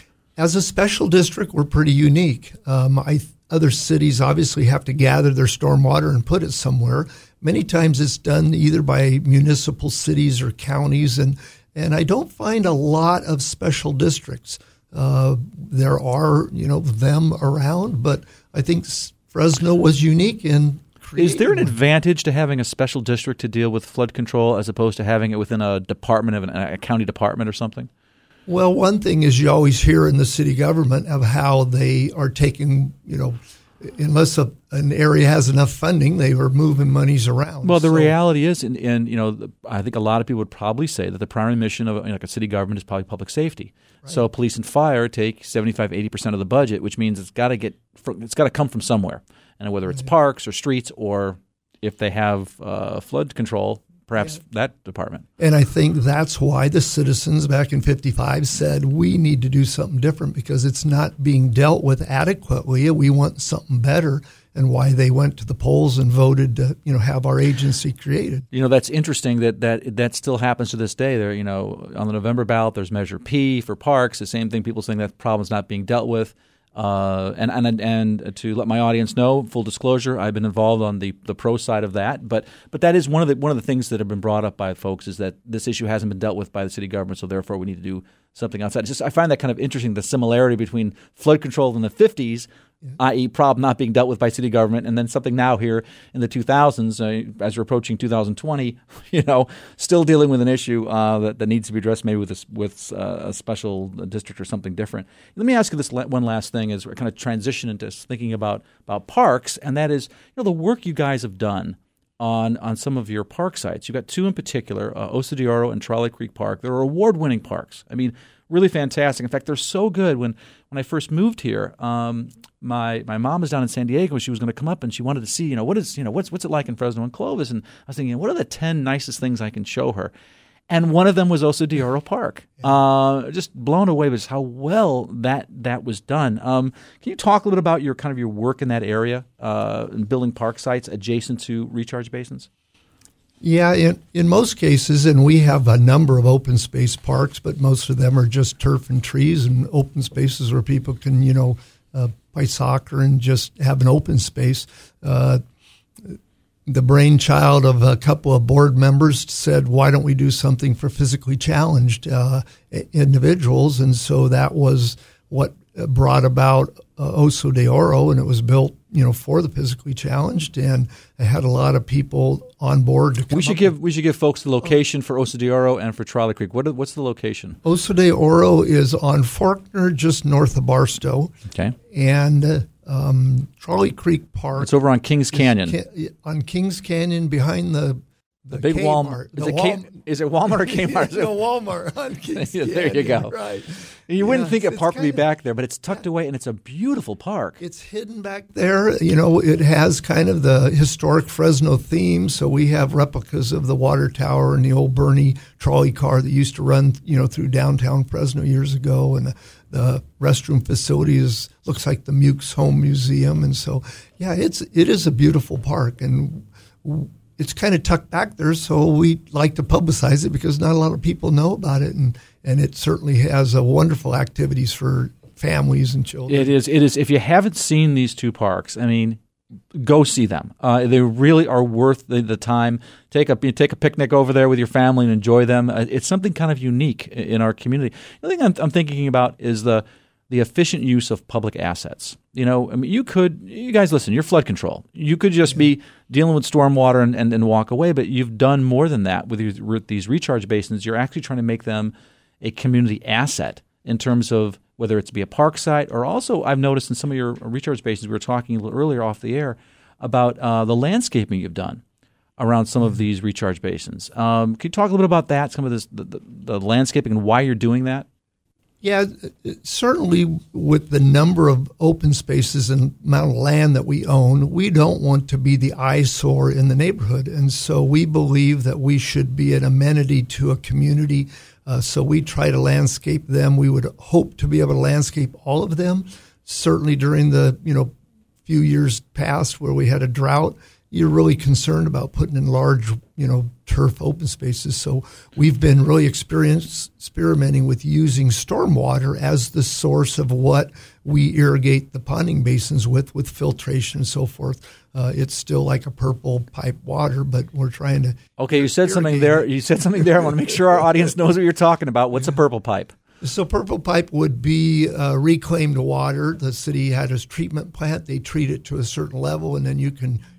As a special district, we're pretty unique. Um, I, other cities obviously have to gather their stormwater and put it somewhere. Many times it's done either by municipal cities or counties, and, and I don't find a lot of special districts. Uh, there are, you know, them around, but I think Fresno was unique in creating. Is there an advantage to having a special district to deal with flood control as opposed to having it within a department of an, a county department or something? Well, one thing is you always hear in the city government of how they are taking, you know, unless a, an area has enough funding, they are moving monies around. Well, the so, reality is, and, and you know, I think a lot of people would probably say that the primary mission of you know, like a city government is probably public safety. Right. So police and fire take seventy-five, eighty percent of the budget, which means it's got to get it's got to come from somewhere, and whether it's right. parks or streets or if they have uh, flood control. Perhaps yeah. that department. And I think that's why the citizens back in fifty-five said we need to do something different because it's not being dealt with adequately. We want something better, and why they went to the polls and voted to, you know, have our agency created. You know, that's interesting that that, that still happens to this day. There, you know, on the November ballot, there's Measure P for parks. The same thing. People saying that problem's not being dealt with. Uh, and, and and to let my audience know, full disclosure, I've been involved on the, the pro side of that. But but that is one of the one of the things that have been brought up by folks is that this issue hasn't been dealt with by the city government, so therefore we need to do something outside. It's just I find that kind of interesting, the similarity between flood control in the fifties, yeah. that is, problem not being dealt with by city government, and then something now here in the two thousands, uh, as we're approaching two thousand twenty, you know, still dealing with an issue uh, that, that needs to be addressed, maybe with a, with uh, a special district or something different. Let me ask you this one last thing as we're kind of transition into thinking about, about parks, and that is, you know, the work you guys have done on on some of your park sites. You've got two in particular, uh, Oso de Oro and Trolley Creek Park. They're award-winning parks. I mean, really fantastic. In fact, they're so good. When when I first moved here, um, my my mom was down in San Diego. She was going to come up and she wanted to see, you know, what is you know what's what's it like in Fresno and Clovis. And I was thinking, what are the ten nicest things I can show her? And one of them was Oso de Oro Park. Uh, just blown away with how well that that was done. Um, can you talk a little bit about your kind of your work in that area uh, in building park sites adjacent to recharge basins? Yeah, in, in most cases, and we have a number of open space parks, but most of them are just turf and trees and open spaces where people can, you know, uh, play soccer and just have an open space. Uh, the brainchild of a couple of board members said, why don't we do something for physically challenged uh, individuals? And so that was what brought about uh, Oso de Oro, and it was built, you know, for the physically challenged, and I had a lot of people on board. To come we should give we should give folks the location for Oso de Oro and for Trolley Creek. What what's the location? Oso de Oro is on Faulkner, just north of Barstow. Okay, and uh, um, Trolley Creek Park. It's over on Kings Canyon. Ca- on Kings Canyon, behind the the, the big Walmart. Is, it Wal- is it Walmart or Kmart? The Walmart on Kings yeah, Canyon. There you go. Right. You wouldn't yes, think a park would be kinda, back there, but it's tucked away, and it's a beautiful park. It's hidden back there. You know, it has kind of the historic Fresno theme, so we have replicas of the water tower and the old Bernie trolley car that used to run, you know, through downtown Fresno years ago, and the, the restroom facility is, looks like the Mukes Home Museum, and so, yeah, it's it is a beautiful park, and it's kind of tucked back there, so we like to publicize it because not a lot of people know about it, and and it certainly has a wonderful activities for families and children. It is. It is. If you haven't seen these two parks, I mean, go see them. Uh, they really are worth the, the time. Take a take a picnic over there with your family and enjoy them. Uh, it's something kind of unique in our community. The thing I'm, I'm thinking about is the the efficient use of public assets. You know, I mean, you could, you guys listen, you're flood control. You could just yeah. be dealing with stormwater and, and, and walk away, but you've done more than that with, these, with these recharge basins. You're actually trying to make them a community asset in terms of whether it's be a park site or also I've noticed in some of your recharge basins, we were talking a little earlier off the air about uh, the landscaping you've done around some of these recharge basins. Um, can you talk a little bit about that, some of this, the, the, the landscaping and why you're doing that? Yeah, certainly with the number of open spaces and amount of land that we own, we don't want to be the eyesore in the neighborhood. And so we believe that we should be an amenity to a community. Uh, so we try to landscape them. We would hope to be able to landscape all of them. Certainly during the, you know, few years past where we had a drought, you're really concerned about putting in large, you know, turf open spaces. So we've been really experienced, experimenting with using stormwater as the source of what we irrigate the ponding basins with, with filtration and so forth. Uh, it's still like a purple pipe water, but we're trying to. Okay, you said something there. You said something there. I want to make sure our audience knows what you're talking about. What's a purple pipe? So purple pipe would be uh, reclaimed water. The city had a treatment plant. They treat it to a certain level, and then you can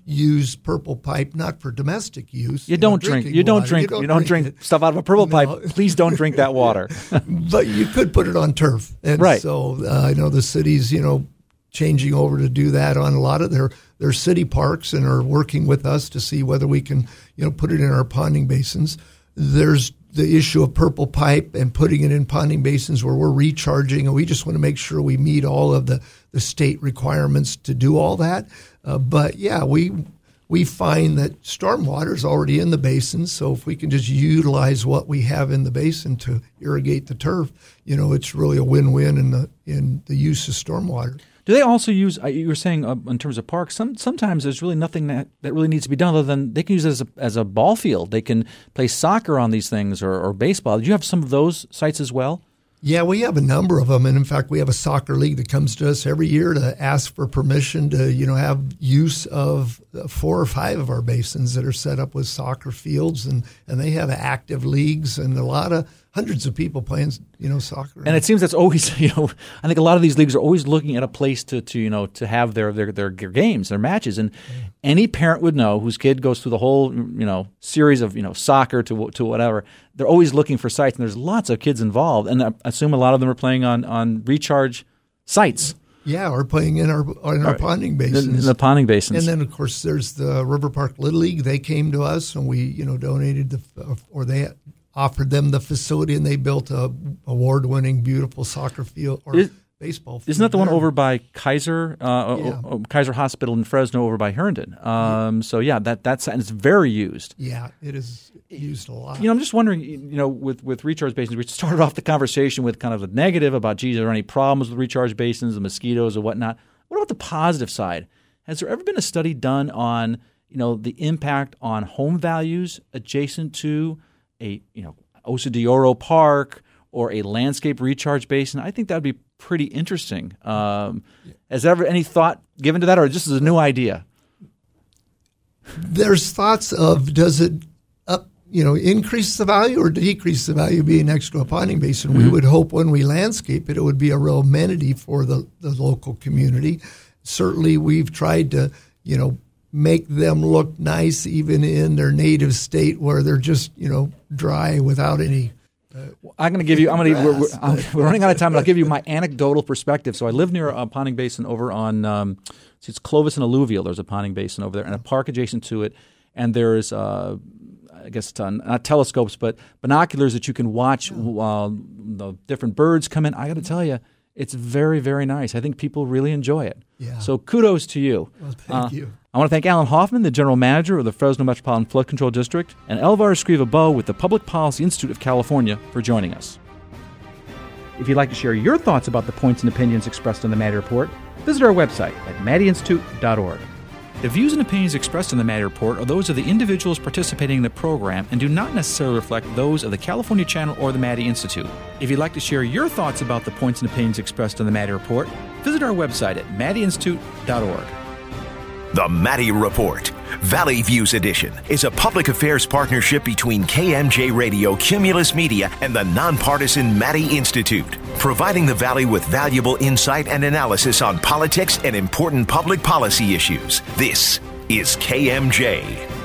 use purple pipe, not for domestic use. You, you don't know, drink. You don't water. drink. You don't, you don't drink, drink stuff out of a purple no. pipe. Please don't drink that water. But you could put it on turf, and right. so uh, I know the city's, you know, changing over to do that on a lot of their their city parks, and are working with us to see whether we can, you know, put it in our ponding basins. There's the issue of purple pipe and putting it in ponding basins where we're recharging, and we just want to make sure we meet all of the, the state requirements to do all that. Uh, but yeah, we we find that stormwater is already in the basin, so if we can just utilize what we have in the basin to irrigate the turf, you know, it's really a win-win in the in the use of stormwater. Do they also use, you were saying uh, in terms of parks, some, sometimes there's really nothing that, that really needs to be done other than they can use it as a, as a ball field. They can play soccer on these things, or, or baseball. Do you have some of those sites as well? Yeah, we have a number of them. And in fact, we have a soccer league that comes to us every year to ask for permission to, you know, have use of four or five of our basins that are set up with soccer fields. And, and they have active leagues and a lot of hundreds of people playing, you know, soccer. And it seems that's always, you know, I think a lot of these leagues are always looking at a place to, to you know, to have their, their, their games, their matches. And yeah. any parent would know whose kid goes through the whole, you know, series of, you know, soccer to to whatever. They're always looking for sites, and there's lots of kids involved. And I assume a lot of them are playing on, on recharge sites. Yeah, or playing in our in our right. ponding basins. In the ponding basins. And then, of course, there's the River Park Little League. They came to us, and we, you know, donated the, or they offered them the facility, and they built a award-winning, beautiful soccer field or Is, baseball field. Isn't that the there. one over by Kaiser uh, yeah. uh, Kaiser Hospital in Fresno, over by Herndon? Um, yeah. So yeah, that that's and it's very used. Yeah, it is used a lot. You know, I'm just wondering. You know, with with recharge basins, we started off the conversation with kind of the negative about, geez, are there any problems with recharge basins, the mosquitoes or whatnot? What about the positive side? Has there ever been a study done on, you know, the impact on home values adjacent to a, you know, Oso de Oro Park or a landscape recharge basin? I think that would be pretty interesting. Um, has there ever any thought given to that, or just as a new idea? There's thoughts of, does it up, you know, increase the value or decrease the value being next to a ponding basin? Mm-hmm. We would hope when we landscape it, it would be a real amenity for the, the local community. Certainly, we've tried to, you know, make them look nice even in their native state where they're just, you know, dry without any. Uh, I'm going to give you. I'm going to. We're, we're, we're running out of time, but I'll give you my anecdotal perspective. So I live near a ponding basin over on. Um, it's Clovis and Alluvial. There's a ponding basin over there, and a park adjacent to it. And there's, uh, I guess, it's on, not telescopes, but binoculars that you can watch while the different birds come in. I got to tell you, it's very, very nice. I think people really enjoy it. Yeah. So kudos to you. Well, thank uh, you. I want to thank Alan Hoffman, the General Manager of the Fresno Metropolitan Flood Control District, and Elvar Escriva-Bow with the Public Policy Institute of California for joining us. If you'd like to share your thoughts about the points and opinions expressed in the Maddie Report, visit our website at maddie institute dot org. The views and opinions expressed in the Maddie Report are those of the individuals participating in the program and do not necessarily reflect those of the California Channel or the Maddie Institute. If you'd like to share your thoughts about the points and opinions expressed in the Maddie Report, visit our website at maddie institute dot org. The Maddie Report, Valley Views Edition, is a public affairs partnership between K M J Radio, Cumulus Media, and the nonpartisan Maddie Institute, providing the Valley with valuable insight and analysis on politics and important public policy issues. This is K M J.